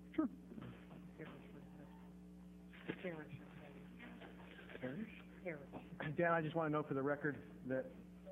Sure. Dan, I just want to note for the record that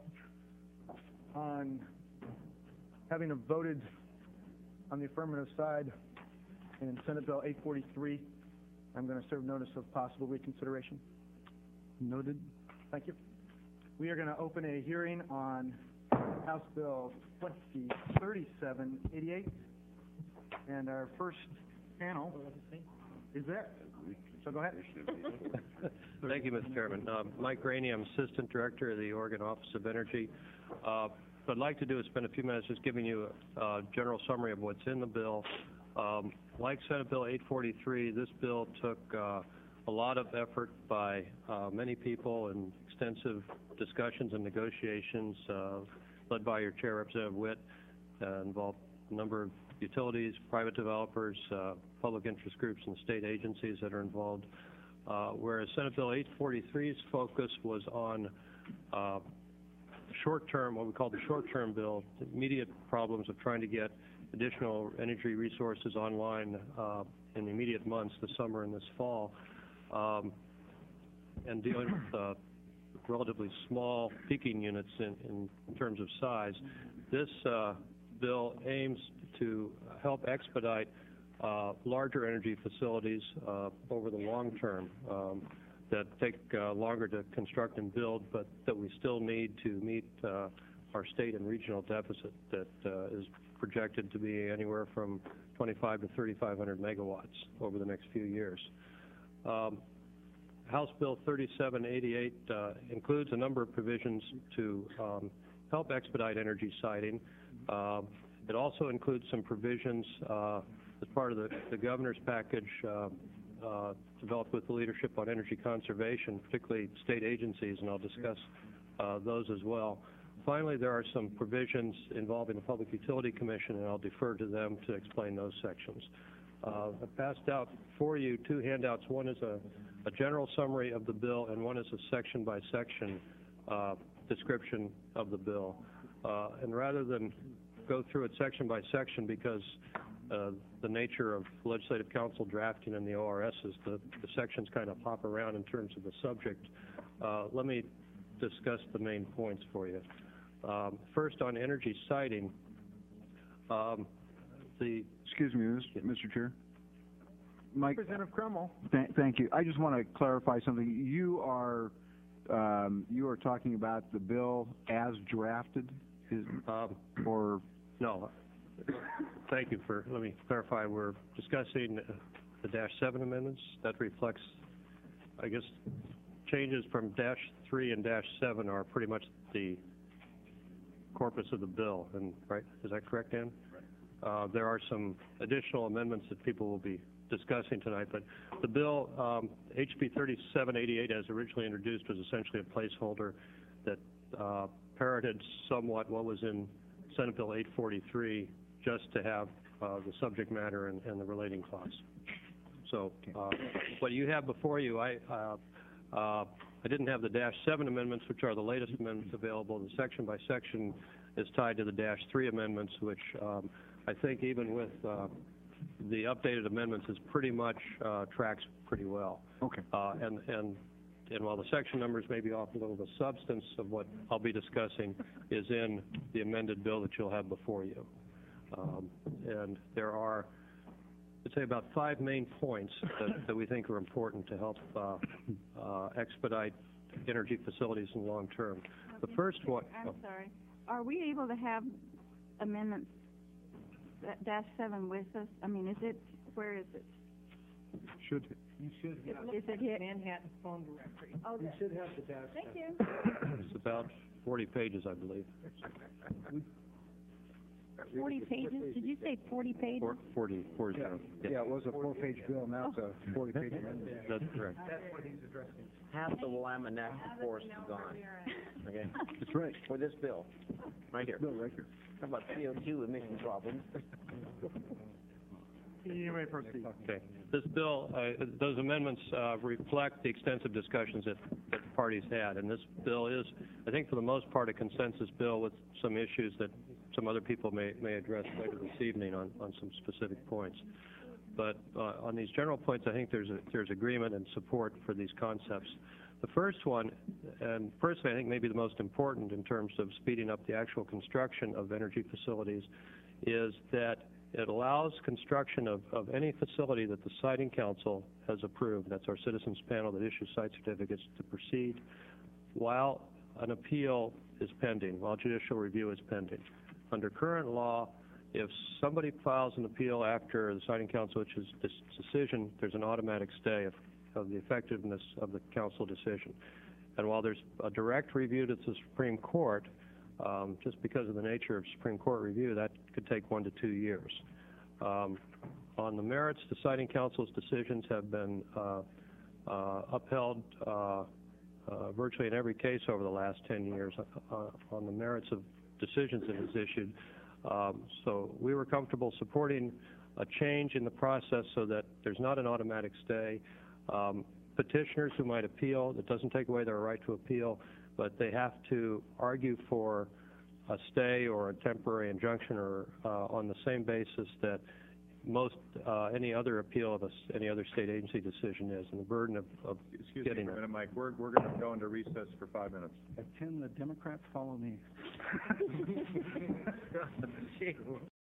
on having voted on the affirmative side in Senate Bill 843, I'm going to serve notice of possible reconsideration. Noted. Thank you. We are going to open a hearing on House Bill 2037-88, and our first panel is there. So go ahead. Thank you, Mr. Chairman. Mike Rainey, I'm Assistant Director of the Oregon Office of Energy. What I'd like to do is spend a few minutes just giving you a general summary of what's in the bill. Like Senate Bill 843, this bill took a lot of effort by many people and extensive discussions and negotiations led by your Chair, Representative Witt, involved a number of utilities, private developers, public interest groups, and state agencies that are involved. Whereas Senate Bill 843's focus was on short-term, what we call the short-term bill, immediate problems of trying to get additional energy resources online in the immediate months, this summer and this fall, and dealing with relatively small peaking units in terms of size. This bill aims to help expedite larger energy facilities over the long term that take longer to construct and build, but that we still need to meet our state and regional deficit that is projected to be anywhere from 25 to 3,500 megawatts over the next few years. House Bill 3788 includes a number of provisions to help expedite energy siting. It also includes some provisions as part of the governor's package developed with the leadership on energy conservation, particularly state agencies, and I'll discuss those as well. Finally, there are some provisions involving the Public Utility Commission, and I'll defer to them to explain those sections. I've passed out for you two handouts. One is a general summary of the bill, and one is a section-by-section description of the bill. And rather than go through it section by section, because the nature of legislative council drafting and the ORS is the sections kind of hop around in terms of the subject, let me discuss the main points for you. First, on energy siting, Excuse me, Mr. Chair. Mike, Representative Crummell. Thank you. I just want to clarify something. You are talking about the bill as drafted, or no? Thank you for. Let me clarify. We're discussing the -7 amendments. That reflects, I guess, changes from -3 and -7 are pretty much the corpus of the bill. And right, is that correct, Dan? Right. There are some additional amendments that people will be discussing tonight, but the bill, HB 3788, as originally introduced, was essentially a placeholder that parroted somewhat what was in Senate Bill 843, just to have the subject matter and the relating clause. So what you have before you, I didn't have the -7 amendments, which are the latest amendments available. The section by section is tied to the -3 amendments, which I think even with the updated amendments is pretty much tracks pretty well. Okay. And while the section numbers may be off a little, the substance of what I'll be discussing is in the amended bill that you'll have before you. And there are, I'd say, about 5 main points that we think are important to help expedite energy facilities in the long term. The first one... I'm sorry. Are we able to have amendments -7 with us? I mean, is it, where is it? Should. You should have. Is it hit? Manhattan phone directory. Oh, You should have the dash. thank you. It's about 40 pages, I believe. 40 pages? Did you say 40 pages? 40. Yeah, it was a 4-page bill. Now it's a 40-page amendment. That's correct. That's what he's addressing. Half the Willamette National Forest is gone. Okay, That's right. for this bill, right here. Bill right here. How about CO2 emission problems? You may proceed. Okay. This bill, those amendments reflect the extensive discussions that the parties had, and this bill is, I think, for the most part, a consensus bill with some issues that some other people may address later this evening on some specific points. But on these general points, I think there's agreement and support for these concepts. The first one, and personally I think maybe the most important in terms of speeding up the actual construction of energy facilities, is that it allows construction of any facility that the Siting Council has approved, that's our citizens panel that issues site certificates, to proceed while an appeal is pending, while judicial review is pending. Under current law, if somebody files an appeal after the Siting Council issues this decision, there's an automatic stay of the effectiveness of the council decision. And while there's a direct review to the Supreme Court, just because of the nature of Supreme Court review, that could take 1 to 2 years. On the merits, the Siting Council's decisions have been upheld virtually in every case over the last 10 years on the merits of decisions it has issued. So we were comfortable supporting a change in the process so that there's not an automatic stay. Petitioners who might appeal, it doesn't take away their right to appeal, but they have to argue for a stay or a temporary injunction or on the same basis that most any other appeal of any other state agency decision is, and the burden of Excuse getting me for a it. minute, Mike. We're going to go into recess for 5 minutes. Can the Democrats follow me?